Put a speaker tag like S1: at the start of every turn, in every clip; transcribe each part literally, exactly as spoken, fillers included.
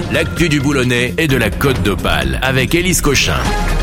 S1: l'actu du Boulonnais et de la Côte d'Opale avec Élise Cochin.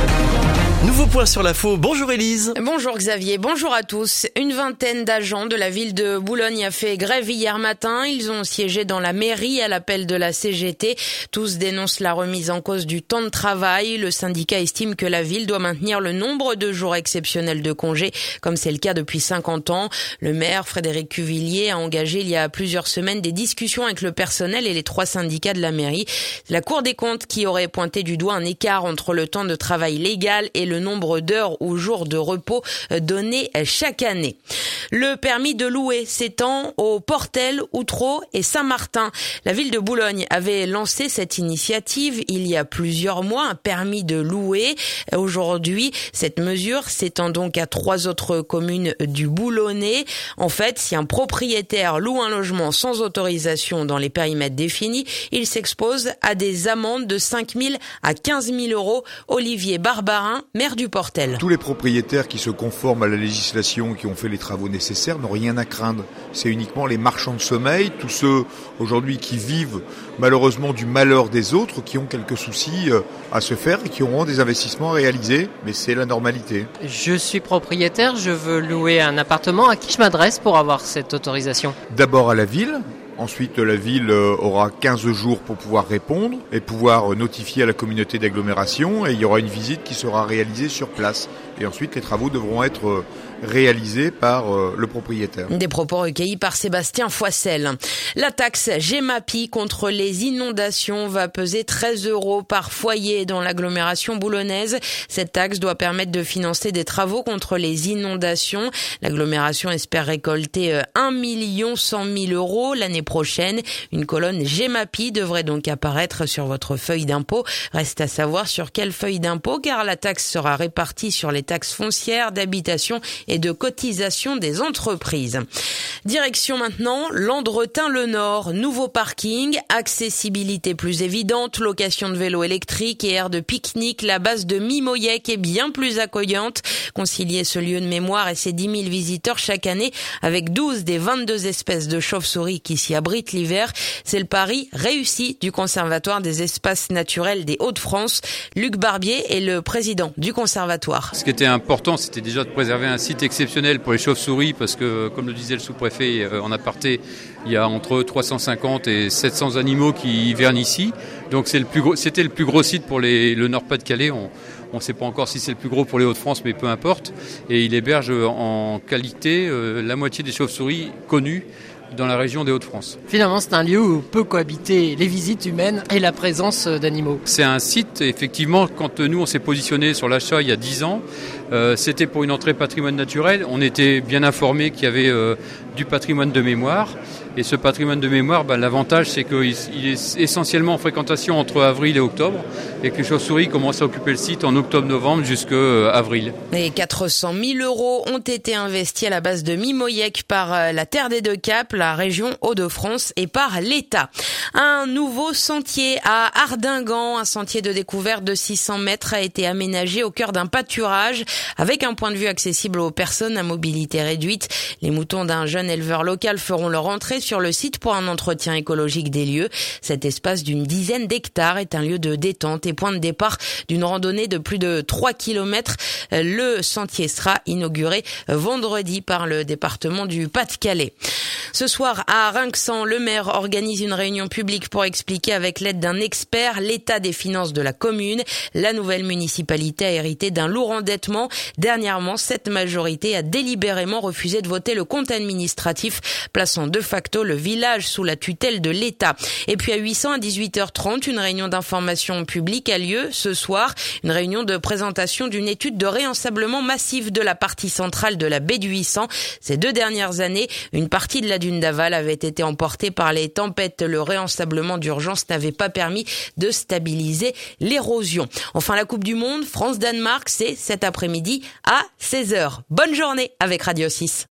S2: Nouveau point sur l'info. Bonjour Élise.
S3: Bonjour Xavier, bonjour à tous. Une vingtaine d'agents de la ville de Boulogne a fait grève hier matin. Ils ont siégé dans la mairie à l'appel de la C G T. Tous dénoncent la remise en cause du temps de travail. Le syndicat estime que la ville doit maintenir le nombre de jours exceptionnels de congés, comme c'est le cas depuis cinquante ans. Le maire, Frédéric Cuvillier, a engagé il y a plusieurs semaines des discussions avec le personnel et les trois syndicats de la mairie. La Cour des comptes qui aurait pointé du doigt un écart entre le temps de travail légal et le le nombre d'heures ou jours de repos donnés chaque année. Le permis de louer s'étend aux Portel, Outreau et Saint-Martin. La ville de Boulogne avait lancé cette initiative il y a plusieurs mois, un permis de louer. Aujourd'hui, cette mesure s'étend donc à trois autres communes du Boulonnais. En fait, si un propriétaire loue un logement sans autorisation dans les périmètres définis, il s'expose à des amendes de cinq mille à quinze mille euros. Olivier Barbarin, maire du Portel.
S4: Tous les propriétaires qui se conforment à la législation, qui ont fait les travaux nécessaires, n'ont rien à craindre. C'est uniquement les marchands de sommeil, tous ceux aujourd'hui qui vivent malheureusement du malheur des autres, qui ont quelques soucis à se faire et qui auront des investissements à réaliser, mais c'est la normalité.
S5: Je suis propriétaire, je veux louer un appartement. À qui je m'adresse pour avoir cette autorisation ?
S4: D'abord à la ville. Ensuite, la ville aura quinze jours pour pouvoir répondre et pouvoir notifier à la communauté d'agglomération, et il y aura une visite qui sera réalisée sur place. Et ensuite, les travaux devront être réalisés par le propriétaire.
S3: Des propos recueillis par Sébastien Foissel. La taxe Gemapi contre les inondations va peser treize euros par foyer dans l'agglomération boulonnaise. Cette taxe doit permettre de financer des travaux contre les inondations. L'agglomération espère récolter un million cent mille euros l'année prochaine. Une colonne Gemapi devrait donc apparaître sur votre feuille d'impôt. Reste à savoir sur quelle feuille d'impôt, car la taxe sera répartie sur les taxes foncières, d'habitation et de cotisation des entreprises. Direction maintenant Landretin-le-Nord. Nouveau parking, accessibilité plus évidente, location de vélos électriques et aire de pique-nique. La base de Mimoyec est bien plus accueillante. Concilier ce lieu de mémoire et ses dix mille visiteurs chaque année avec douze des vingt-deux espèces de chauves-souris qui s'y abritent l'hiver, c'est le pari réussi du Conservatoire des espaces naturels des Hauts-de-France. Luc Barbier est le président du conservatoire.
S6: Ce qui était important, c'était déjà de préserver un site exceptionnel pour les chauves-souris, parce que, comme le disait le sous-préfet en aparté, il y a entre trois cent cinquante et sept cents animaux qui hivernent ici. Donc c'est le plus gros, c'était le plus gros site pour les, le Nord-Pas-de-Calais. On ne sait pas encore si c'est le plus gros pour les Hauts-de-France, mais peu importe. Et il héberge en qualité euh, la moitié des chauves-souris connues dans la région des Hauts-de-France.
S5: Finalement, c'est un lieu où peut cohabiter les visites humaines et la présence d'animaux.
S6: C'est un site, effectivement, quand nous on s'est positionné sur l'achat il y a dix ans, euh, c'était pour une entrée patrimoine naturel. On était bien informé qu'il y avait euh, du patrimoine de mémoire. Et ce patrimoine de mémoire, bah, l'avantage, c'est qu'il il est essentiellement en fréquentation entre avril et octobre, et que les chauves-souris commencent à occuper le site en octobre-novembre jusqu'à avril.
S3: Et quatre cent mille euros ont été investis à la base de Mimoyec par la Terre des Deux Caps, la région Hauts-de-France, et par l'État. Un nouveau sentier à Ardingan, un sentier de découverte de six cents mètres, a été aménagé au cœur d'un pâturage, avec un point de vue accessible aux personnes à mobilité réduite. Les moutons d'un jeune éleveur local feront leur entrée sur le site pour un entretien écologique des lieux. Cet espace d'une dizaine d'hectares est un lieu de détente et point de départ d'une randonnée de plus de trois kilomètres. Le sentier sera inauguré vendredi par le département du Pas-de-Calais. Ce soir, à Rinxan, le maire organise une réunion publique pour expliquer avec l'aide d'un expert l'état des finances de la commune. La nouvelle municipalité a hérité d'un lourd endettement. Dernièrement, cette majorité a délibérément refusé de voter le compte administratif, plaçant de facto le village sous la tutelle de l'État. Et puis à huit cents, à dix-huit heures trente, une réunion d'information publique a lieu ce soir. Une réunion de présentation d'une étude de réensablement massif de la partie centrale de la baie du huit cents. Ces deux dernières années, une partie de la dune d'aval avait été emportée par les tempêtes. Le réensablement d'urgence n'avait pas permis de stabiliser l'érosion. Enfin, la Coupe du Monde, France-Danemark, c'est cet après-midi à seize heures. Bonne journée avec Radio six.